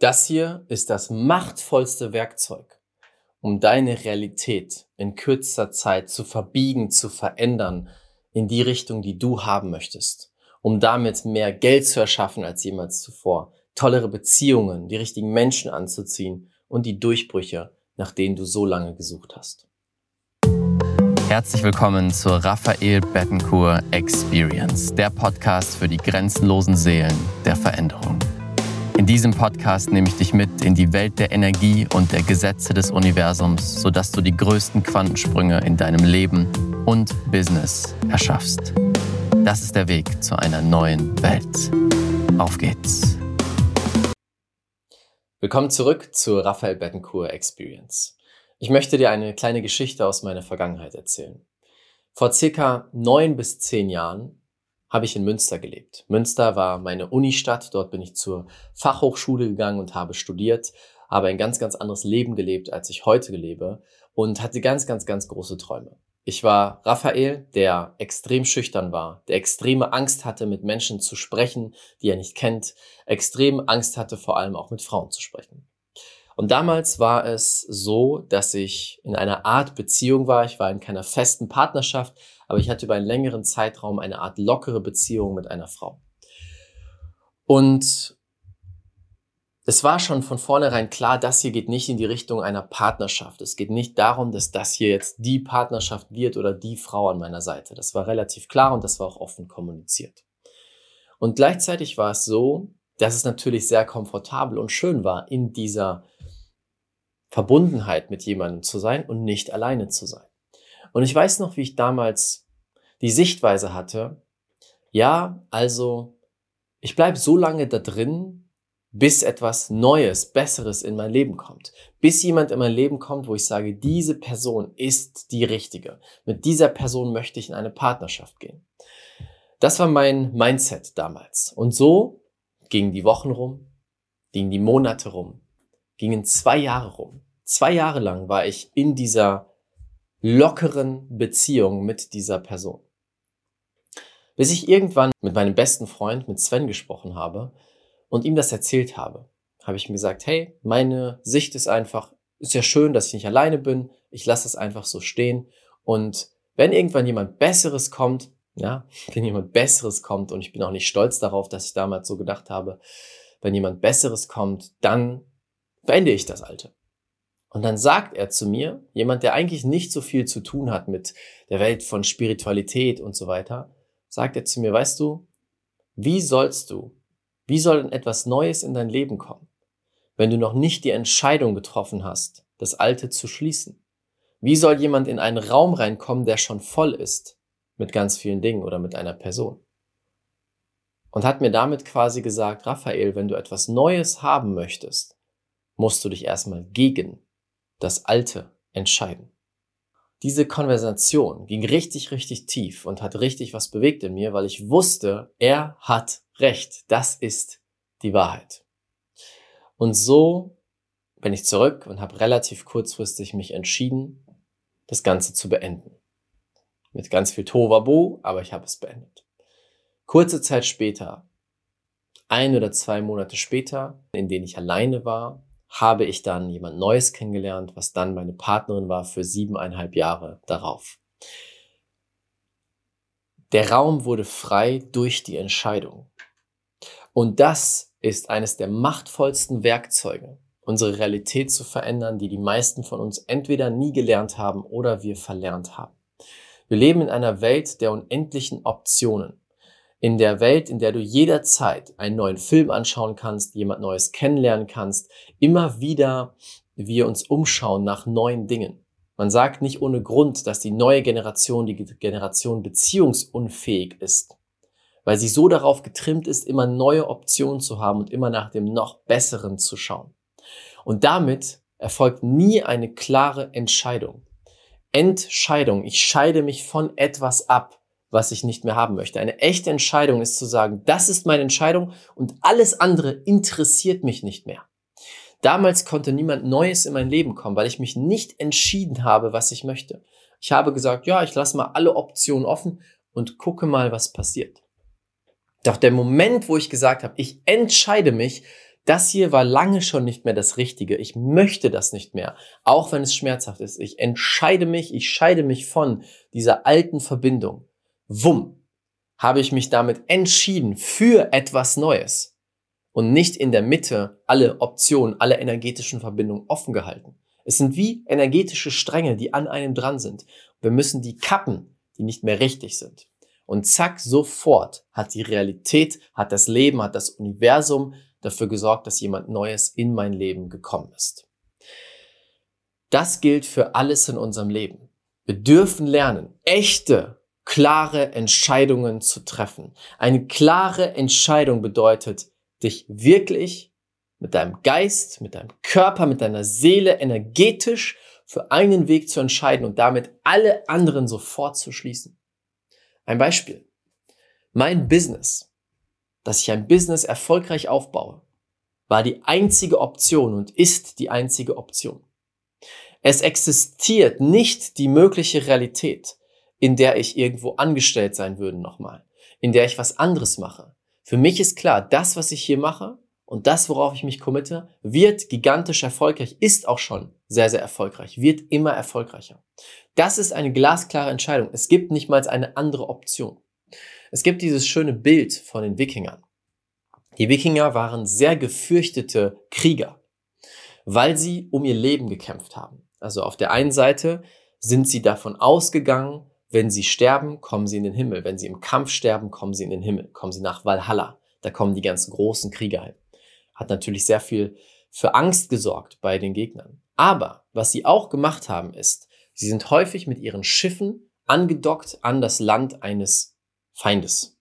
Das hier ist das machtvollste Werkzeug, um deine Realität in kürzester Zeit zu verbiegen, zu verändern in die Richtung, die du haben möchtest, um damit mehr Geld zu erschaffen als jemals zuvor, tollere Beziehungen, die richtigen Menschen anzuziehen und die Durchbrüche, nach denen du so lange gesucht hast. Herzlich willkommen zur Raphael Bettencourt Experience, der Podcast für die grenzenlosen Seelen der Veränderung. In diesem Podcast nehme ich dich mit in die Welt der Energie und der Gesetze des Universums, sodass du die größten Quantensprünge in deinem Leben und Business erschaffst. Das ist der Weg zu einer neuen Welt. Auf geht's! Willkommen zurück zur Raphael Bettencourt Experience. Ich möchte dir eine kleine Geschichte aus meiner Vergangenheit erzählen. Vor circa 9 bis 10 Jahren habe ich in Münster gelebt. Münster war meine Unistadt. Dort bin ich zur Fachhochschule gegangen und habe studiert, habe ein ganz, ganz anderes Leben gelebt, als ich heute lebe und hatte ganz, ganz, ganz große Träume. Ich war Raphael, der extrem schüchtern war, der extreme Angst hatte, mit Menschen zu sprechen, die er nicht kennt, extrem Angst hatte, vor allem auch mit Frauen zu sprechen. Und damals war es so, dass ich in einer Art Beziehung war. Ich war in keiner festen Partnerschaft, aber ich hatte über einen längeren Zeitraum eine Art lockere Beziehung mit einer Frau. Und es war schon von vornherein klar, das hier geht nicht in die Richtung einer Partnerschaft. Es geht nicht darum, dass das hier jetzt die Partnerschaft wird oder die Frau an meiner Seite. Das war relativ klar und das war auch offen kommuniziert. Und gleichzeitig war es so, dass es natürlich sehr komfortabel und schön war, in dieser Verbundenheit mit jemandem zu sein und nicht alleine zu sein. Und ich weiß noch, wie ich damals die Sichtweise hatte, ja, also ich bleibe so lange da drin, bis etwas Neues, Besseres in mein Leben kommt. Bis jemand in mein Leben kommt, wo ich sage, diese Person ist die Richtige. Mit dieser Person möchte ich in eine Partnerschaft gehen. Das war mein Mindset damals. Und so gingen die Wochen rum, gingen die Monate rum, gingen 2 Jahre rum. 2 Jahre lang war ich in dieser lockeren Beziehung mit dieser Person. Bis ich irgendwann mit meinem besten Freund, mit Sven, gesprochen habe und ihm das erzählt habe, habe ich ihm gesagt, hey, meine Sicht ist einfach, ist ja schön, dass ich nicht alleine bin, ich lasse es einfach so stehen und wenn irgendwann jemand Besseres kommt, ja, wenn jemand Besseres kommt und ich bin auch nicht stolz darauf, dass ich damals so gedacht habe, wenn jemand Besseres kommt, dann beende ich das Alte. Und dann sagt er zu mir, jemand, der eigentlich nicht so viel zu tun hat mit der Welt von Spiritualität und so weiter, sagt er zu mir, weißt du, wie soll denn etwas Neues in dein Leben kommen, wenn du noch nicht die Entscheidung getroffen hast, das Alte zu schließen? Wie soll jemand in einen Raum reinkommen, der schon voll ist mit ganz vielen Dingen oder mit einer Person? Und hat mir damit quasi gesagt, Raphael, wenn du etwas Neues haben möchtest, musst du dich erstmal gegen das Alte entscheiden. Diese Konversation ging richtig, richtig tief und hat richtig was bewegt in mir, weil ich wusste, er hat recht. Das ist die Wahrheit. Und so bin ich zurück und habe relativ kurzfristig mich entschieden, das Ganze zu beenden. Mit ganz viel Tohuwabohu, aber ich habe es beendet. Kurze Zeit später, 1 oder 2 Monate später, in denen ich alleine war, habe ich dann jemand Neues kennengelernt, was dann meine Partnerin war für 7,5 Jahre darauf. Der Raum wurde frei durch die Entscheidung. Und das ist eines der machtvollsten Werkzeuge, unsere Realität zu verändern, die die meisten von uns entweder nie gelernt haben oder wir verlernt haben. Wir leben in einer Welt der unendlichen Optionen. In der Welt, in der du jederzeit einen neuen Film anschauen kannst, jemand Neues kennenlernen kannst, immer wieder wir uns umschauen nach neuen Dingen. Man sagt nicht ohne Grund, dass die neue Generation die Generation beziehungsunfähig ist, weil sie so darauf getrimmt ist, immer neue Optionen zu haben und immer nach dem noch Besseren zu schauen. Und damit erfolgt nie eine klare Entscheidung. Entscheidung, ich scheide mich von etwas ab, was ich nicht mehr haben möchte. Eine echte Entscheidung ist zu sagen, das ist meine Entscheidung und alles andere interessiert mich nicht mehr. Damals konnte niemand Neues in mein Leben kommen, weil ich mich nicht entschieden habe, was ich möchte. Ich habe gesagt, ja, ich lasse mal alle Optionen offen und gucke mal, was passiert. Doch der Moment, wo ich gesagt habe, ich entscheide mich, Das hier war lange schon nicht mehr das Richtige. Ich möchte das nicht mehr, auch wenn es schmerzhaft ist. Ich scheide mich von dieser alten Verbindung. Wumm, habe ich mich damit entschieden für etwas Neues und nicht in der Mitte alle Optionen, alle energetischen Verbindungen offen gehalten. Es sind wie energetische Stränge, die an einem dran sind. Wir müssen die kappen, die nicht mehr richtig sind. Und zack, sofort hat die Realität, hat das Leben, hat das Universum dafür gesorgt, dass jemand Neues in mein Leben gekommen ist. Das gilt für alles in unserem Leben. Wir dürfen lernen, echte, klare Entscheidungen zu treffen. Eine klare Entscheidung bedeutet, dich wirklich mit deinem Geist, mit deinem Körper, mit deiner Seele energetisch für einen Weg zu entscheiden und damit alle anderen sofort zu schließen. Ein Beispiel. Mein Business, dass ich ein Business erfolgreich aufbaue, war die einzige Option und ist die einzige Option. Es existiert nicht die mögliche Realität, in der ich irgendwo angestellt sein würde nochmal, in der ich was anderes mache. Für mich ist klar, das, was ich hier mache und das, worauf ich mich committe, wird gigantisch erfolgreich, ist auch schon sehr, sehr erfolgreich, wird immer erfolgreicher. Das ist eine glasklare Entscheidung. Es gibt nicht mal eine andere Option. Es gibt dieses schöne Bild von den Wikingern. Die Wikinger waren sehr gefürchtete Krieger, weil sie um ihr Leben gekämpft haben. Also auf der einen Seite sind sie davon ausgegangen, wenn sie sterben, kommen sie in den Himmel. Wenn sie im Kampf sterben, kommen sie in den Himmel, kommen sie nach Valhalla. Da kommen die ganzen großen Krieger hin. Hat natürlich sehr viel für Angst gesorgt bei den Gegnern. Aber was sie auch gemacht haben ist, sie sind häufig mit ihren Schiffen angedockt an das Land eines Feindes.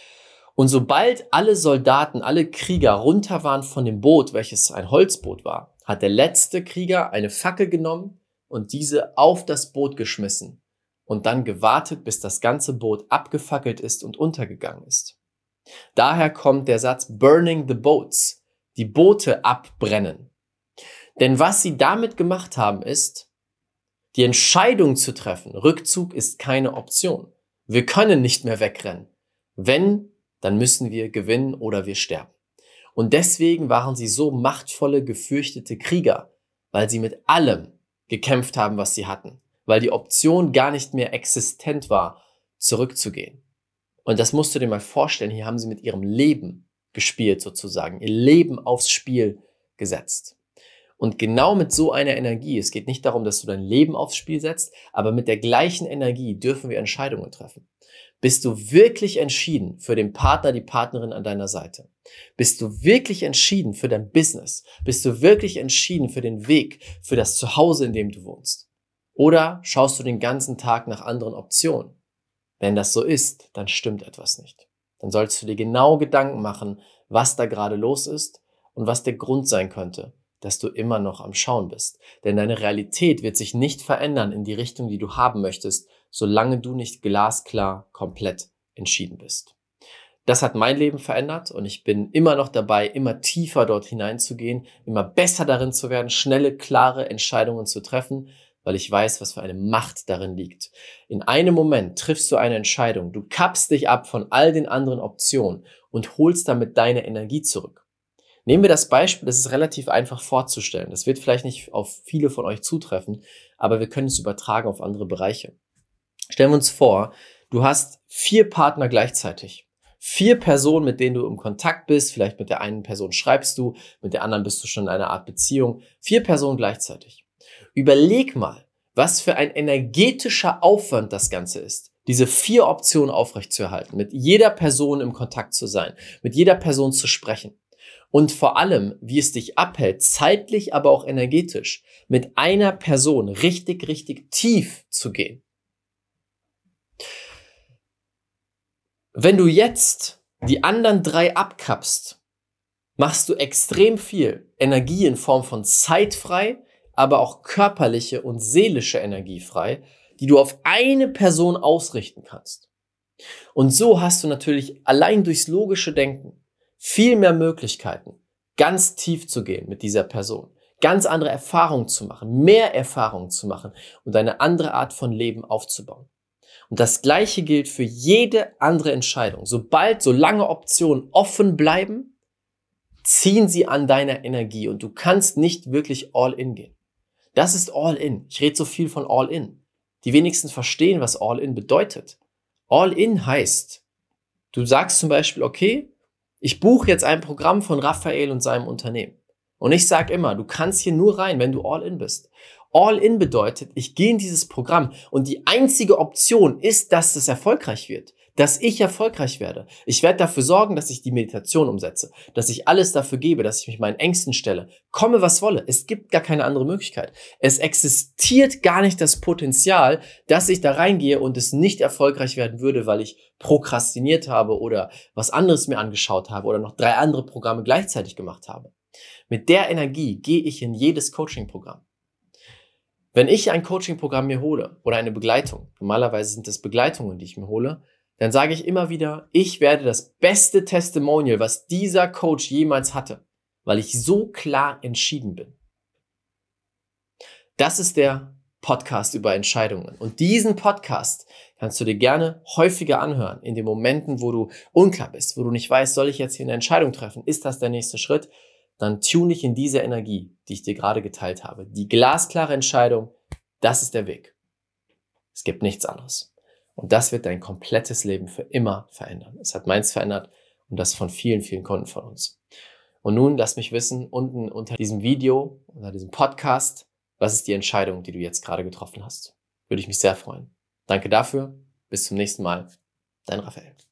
Und sobald alle Soldaten, alle Krieger runter waren von dem Boot, welches ein Holzboot war, hat der letzte Krieger eine Fackel genommen und diese auf das Boot geschmissen und dann gewartet, bis das ganze Boot abgefackelt ist und untergegangen ist. Daher kommt der Satz burning the boats, die Boote abbrennen. Denn was sie damit gemacht haben ist, die Entscheidung zu treffen, Rückzug ist keine Option. Wir können nicht mehr wegrennen. Wenn, dann müssen wir gewinnen oder wir sterben. Und deswegen waren sie so machtvolle, gefürchtete Krieger, weil sie mit allem gekämpft haben, was sie hatten, weil die Option gar nicht mehr existent war, zurückzugehen. Und das musst du dir mal vorstellen, hier haben sie mit ihrem Leben gespielt sozusagen, ihr Leben aufs Spiel gesetzt. Und genau mit so einer Energie, es geht nicht darum, dass du dein Leben aufs Spiel setzt, aber mit der gleichen Energie dürfen wir Entscheidungen treffen. Bist du wirklich entschieden für den Partner, die Partnerin an deiner Seite? Bist du wirklich entschieden für dein Business? Bist du wirklich entschieden für den Weg, für das Zuhause, in dem du wohnst? Oder schaust du den ganzen Tag nach anderen Optionen? Wenn das so ist, dann stimmt etwas nicht. Dann solltest du dir genau Gedanken machen, was da gerade los ist und was der Grund sein könnte, dass du immer noch am Schauen bist. Denn deine Realität wird sich nicht verändern in die Richtung, die du haben möchtest, solange du nicht glasklar komplett entschieden bist. Das hat mein Leben verändert und ich bin immer noch dabei, immer tiefer dort hineinzugehen, immer besser darin zu werden, schnelle, klare Entscheidungen zu treffen, weil ich weiß, was für eine Macht darin liegt. In einem Moment triffst du eine Entscheidung, du kappst dich ab von all den anderen Optionen und holst damit deine Energie zurück. Nehmen wir das Beispiel, das ist relativ einfach vorzustellen. Das wird vielleicht nicht auf viele von euch zutreffen, aber wir können es übertragen auf andere Bereiche. Stellen wir uns vor, du hast 4 Partner gleichzeitig. 4 Personen, mit denen du im Kontakt bist. Vielleicht mit der einen Person schreibst du, mit der anderen bist du schon in einer Art Beziehung. 4 Personen gleichzeitig. Überleg mal, was für ein energetischer Aufwand das Ganze ist, diese 4 Optionen aufrechtzuerhalten, mit jeder Person im Kontakt zu sein, mit jeder Person zu sprechen. Und vor allem, wie es dich abhält, zeitlich, aber auch energetisch, mit einer Person richtig, richtig tief zu gehen. Wenn du jetzt die anderen 3 abkappst, machst du extrem viel Energie in Form von Zeit frei, aber auch körperliche und seelische Energie frei, die du auf eine Person ausrichten kannst. Und so hast du natürlich allein durchs logische Denken viel mehr Möglichkeiten, ganz tief zu gehen mit dieser Person, ganz andere Erfahrungen zu machen, mehr Erfahrungen zu machen und eine andere Art von Leben aufzubauen. Und das Gleiche gilt für jede andere Entscheidung. Solange Optionen offen bleiben, ziehen sie an deiner Energie und du kannst nicht wirklich all in gehen. Das ist all in. Ich rede so viel von all in. Die wenigsten verstehen, was all in bedeutet. All in heißt, du sagst zum Beispiel, okay, ich buche jetzt ein Programm von Raphael und seinem Unternehmen. Und ich sage immer, du kannst hier nur rein, wenn du all in bist. All in bedeutet, ich gehe in dieses Programm und die einzige Option ist, dass es erfolgreich wird. Dass ich erfolgreich werde. Ich werde dafür sorgen, dass ich die Meditation umsetze, dass ich alles dafür gebe, dass ich mich meinen Ängsten stelle. Komme, was wolle. Es gibt gar keine andere Möglichkeit. Es existiert gar nicht das Potenzial, dass ich da reingehe und es nicht erfolgreich werden würde, weil ich prokrastiniert habe oder was anderes mir angeschaut habe oder noch 3 andere Programme gleichzeitig gemacht habe. Mit der Energie gehe ich in jedes Coaching-Programm. Wenn ich ein Coaching-Programm mir hole oder eine Begleitung, normalerweise sind es Begleitungen, die ich mir hole, dann sage ich immer wieder, ich werde das beste Testimonial, was dieser Coach jemals hatte, weil ich so klar entschieden bin. Das ist der Podcast über Entscheidungen. Und diesen Podcast kannst du dir gerne häufiger anhören, in den Momenten, wo du unklar bist, wo du nicht weißt, soll ich jetzt hier eine Entscheidung treffen? Ist das der nächste Schritt? Dann tune dich in diese Energie, die ich dir gerade geteilt habe. Die glasklare Entscheidung, das ist der Weg. Es gibt nichts anderes. Und das wird dein komplettes Leben für immer verändern. Es hat meins verändert und das von vielen, vielen Kunden von uns. Und nun lass mich wissen, unten unter diesem Video, unter diesem Podcast, was ist die Entscheidung, die du jetzt gerade getroffen hast. Würde ich mich sehr freuen. Danke dafür. Bis zum nächsten Mal. Dein Raphael.